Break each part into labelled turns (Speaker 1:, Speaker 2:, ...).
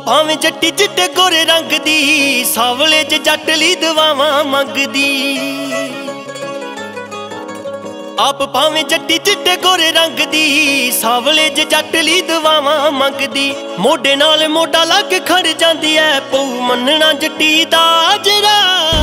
Speaker 1: ਭਾਵੇਂ ਜੱਟੀ ਚਿੱਟੇ ਗੋਰੇ ਰੰਗ ਦੀ, ਸਾਵਲੇ ਚ ਜੱਟ ਲਈ ਦੁਆਵਾਂ ਮੰਗਦੀ। ਆਪ ਭਾਵੇਂ ਜੱਟੀ ਚਿੱਟੇ ਗੋਰੇ ਰੰਗ ਦੀ, ਸਾਵਲੇ ਚ ਜੱਟ ਲਈ ਦੁਆਵਾਂ ਮੰਗਦੀ। ਮੋਢੇ ਨਾਲ ਮੋਢਾ ਲਾ ਕੇ ਖੜ ਜਾਂਦੀ ਐ, ਪਊ ਮੰਨਣਾ ਜੱਟੀ ਦਾ ਜਰਾ।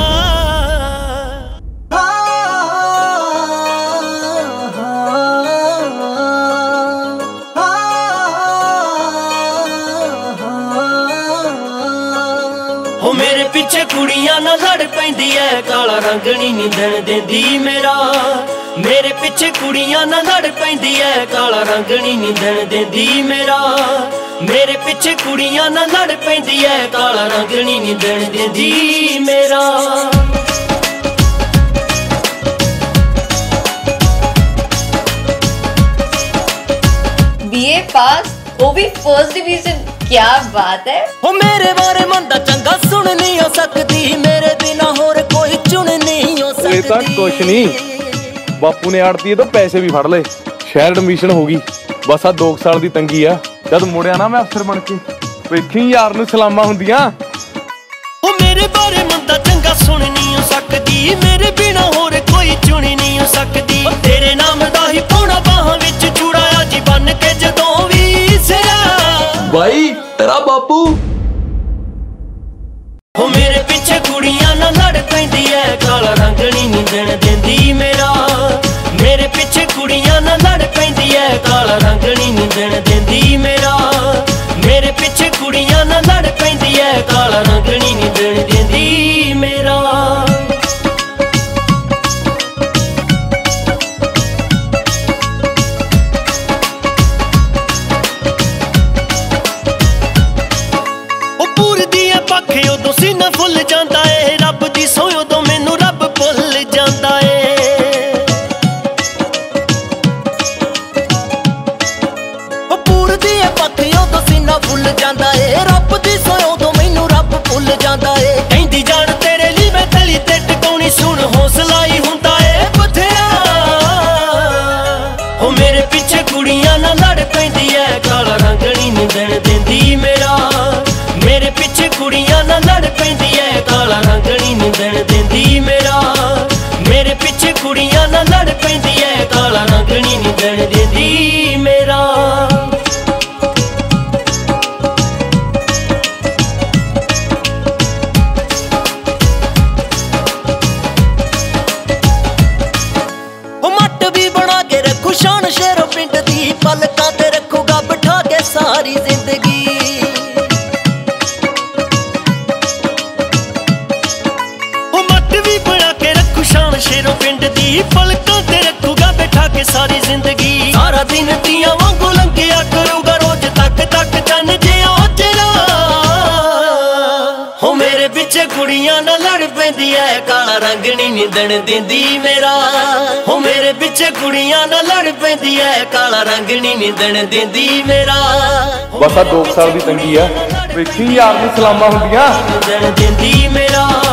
Speaker 1: ਹੋ ਮੇਰੇ ਪਿੱਛੇ ਕੁੜੀਆਂ ਨਾਲ ਲੜ ਪੈਂਦੀ ਐ, ਕਾਲਾ ਰੰਗ ਨੀ ਨਿੰਦਣ ਦਿੰਦੀ ਮੇਰਾ। ਮੇਰੇ ਪਿੱਛੇ ਕੁੜੀਆਂ ਨਾਲ ਲੜ ਪੈਂਦੀ ਐ, ਕਾਲਾ ਰੰਗ ਨੀ ਨਿੰਦਣ ਦਿੰਦੀ ਮੇਰਾ। ਮੇਰੇ ਪਿੱਛੇ ਕੁੜੀਆਂ ਨਾਲ ਲੜ ਪੈਂਦੀ ਐ, ਕਾਲਾ ਰੰਗ ਨੀ ਨਿੰਦਣ ਦਿੰਦੀ ਮੇਰਾ।
Speaker 2: BA पास, वो भी फर्स्ट डिवीजन, क्या बात है।
Speaker 1: हो मेरे बारे मन दा चंगा सुन नहीं हो सकती, मेरे बिना होर कोई चुन नहीं हो सकती।
Speaker 3: ये तक कुछ नहीं, ਬਾਪੂ ਨੇ ਆੜਤੀ ਤੋਂ ਪੈਸੇ ਵੀ ਫੜ ਲਏ, ਸ਼ਹਿਰ ਐਡਮਿਸ਼ਨ ਹੋ ਗਈ। ਬਸ ਆ 2 ਸਾਲ ਦੀ ਤੰਗੀ ਆ, ਜਦ ਮੁੜਿਆ ਨਾ ਮੈਂ ਅਫਸਰ ਬਣ ਕੇ, ਵੇਖੀ ਯਾਰ ਨੂੰ ਸਲਾਮਾਂ ਹੁੰਦੀਆਂ।
Speaker 1: ਉਹ ਮੇਰੇ ਬਾਰੇ ਮਨ ਦਾ ਚੰਗਾ ਸੁਣ ਨਹੀਂ ਹੋ ਸਕਦੀ, ਮੇਰੇ ਬਿਨਾ ਹੋਰ ਕੋਈ ਚੁਣ ਨਹੀਂ ਹੋ ਸਕਦੀ। ਤੇਰੇ ਨਾਮ ਦਾ ਹੀ ਪਾਉਣਾ ਬਾਹਾਂ ਵਿੱਚ ਚੂੜਾਇਆ ਜੀ ਬਨ ਕੇ ਜਦੋਂ ਵੀ ਸਿਰਾ।
Speaker 3: ਬਾਈ ਤੇਰਾ ਬਾਪੂ।
Speaker 1: ਹੋ ਮੇਰੇ ਪਿੱਛੇ ਕੁੜੀਆਂ ਨਾਲ ਲੜ ਪੈਂਦੀ ਐ, ਕਾਲਾ ਰੰਗ ਨੀ ਨਿੰਦਣ ਦਿੰਦੀ ਮੇਰਾ। ਮੇਰੇ ਪਿੱਛੇ ਕੁੜੀਆਂ ਨਾਲ ਲੜ ਪੈਂਦੀ ਐ, ਕਾਲਾ ਰੰਗ ਨੀ ਨਿੰਦਣ ਦਿੰਦੀ ਮੇਰਾ। ਮੇਰੇ ਪਿੱਛੇ ਕੁੜੀਆਂ ਨਾਲ ਲੜ ਪੈਂਦੀ ਐ, ਕਾਲਾ ਰੰਗ ਨੀ ਨਿੰਦਣ ਦਿੰਦੀ ਮੇਰਾ। ਉਹ ਪੂਰਦੀ ਐ ਪੱਖ ਉਦੋਂ ਸੀਨਾ ਫੁੱਲ ਜਾਂਦਾ ਏ, ਰੱਬ ਦੀ ਸੋਹ ਉਦੋਂ ਮੈਨੂੰ ਰੱਬ ਭੁੱਲ ਜਾਂਦਾ ਏ। ਉਹ ਪੂਰਦੀ ਐ ਪੱਖ ਉਦੋਂ ਸੀਨਾ ਫੁੱਲ ਜਾਂਦਾ ਏ, ਰੱਬ ਦੀ ਸੋਹ ਉਦੋਂ ਮੈਨੂੰ ਰੱਬ ਭੁੱਲ ਜਾਂਦਾ ਏ। ਕਹਿੰਦੀ ਜਾਣ ਤੇਰੇ ਲਈ ਮੈਂ ਤਲੀ ਤੇ ਟਿਕਾਉਣੀ, ਸੁਣ ਹੌਸਲਾ ਹੀ ਹੁੰਦਾ ਏ ਬਥੇਰਾ। ਹੋ ਮੇਰੇ ਪਿੱਛੇ ਕੁੜੀਆਂ ਨਾਲ ਲੜ ਪੈਂਦੀ ਐ, ਕਾਲਾ ਰੰਗ ਨੀ ਨਿੰਦਣ ਦਿੰਦੀ ਮੇਰਾ। ਮੇਰੇ ਪਿੱਛੇ ਕੁੜੀਆਂ ਨਾਲ ਲੜ ਪੈਂਦੀ ਐ, ਕਾਲਾ ਰੰਗ ਨੀ ਨਿੰਦਣ ਦਿੰਦੀ ਮੇਰਾ। ਮੇਰੇ ਪਿੱਛੇ ਕੁੜੀਆਂ ਨਾਲ ਲੜ ਪੈਂਦੀ ਐ, ਕਾਲਾ ਰੰਗ ਨੀ ਨਿੰਦਣ ਦਿੰਦੀ ਮੇਰਾ। ਉਹ ਮੱਟ ਵੀ ਬਣਾ ਕੇ ਰੱਖੂ ਸ਼ਾਨ ਸ਼ੇਰੋ ਪਿੰਡ ਦੀ, ਪਲਕਾਂ ਤੇ ਰੱਖੂਗਾ ਬਿਠਾ ਕੇ ਸਾਰੀ ਜ਼ਿੰਦਗੀ। ਸ਼ੇਰੋਂ ਪਿੰਡ ਦੀ, ਪਲਕਾਂ ਤੇ ਰੱਖੂਗਾ ਬੈਠਾ ਕੇ ਸਾਰੀ ਜ਼ਿੰਦਗੀ। ਸਾਰਾ ਦਿਨ ਤੀਆਂ ਵਾਂਗੂ ਲੰਘਿਆ ਕਰੂਗਾ, ਰੋਜ਼ ਤੱਕ ਤੱਕ ਚੰਨ ਜਿਹਾ ਚਿਹਰਾ। ਹੋ ਮੇਰੇ ਪਿੱਛੇ ਕੁੜੀਆਂ ਨਾਲ ਲੜ ਪੈਂਦੀ ਐ, ਕਾਲਾ ਰੰਗ ਨੀ ਨਿੰਦਣ ਦਿੰਦੀ ਮੇਰਾ। ਹੋ ਮੇਰੇ ਪਿੱਛੇ ਕੁੜੀਆਂ ਨਾਲ ਲੜ ਪੈਂਦੀ ਐ, ਕਾਲਾ ਰੰਗ ਨੀ ਨਿੰਦਣ ਦਿੰਦੀ ਮੇਰਾ।
Speaker 3: ਬਸ ਆ 2 ਸਾਲ ਦੀ ਤੰਗੀ ਆ, ਵੇਖੀ ਯਾਰ ਨੂੰ ਸਲਾਮਾਂ ਹੁੰਦੀਆਂ।
Speaker 1: ਨਿੰਦਣ ਦਿੰਦੀ ਮੇਰਾ।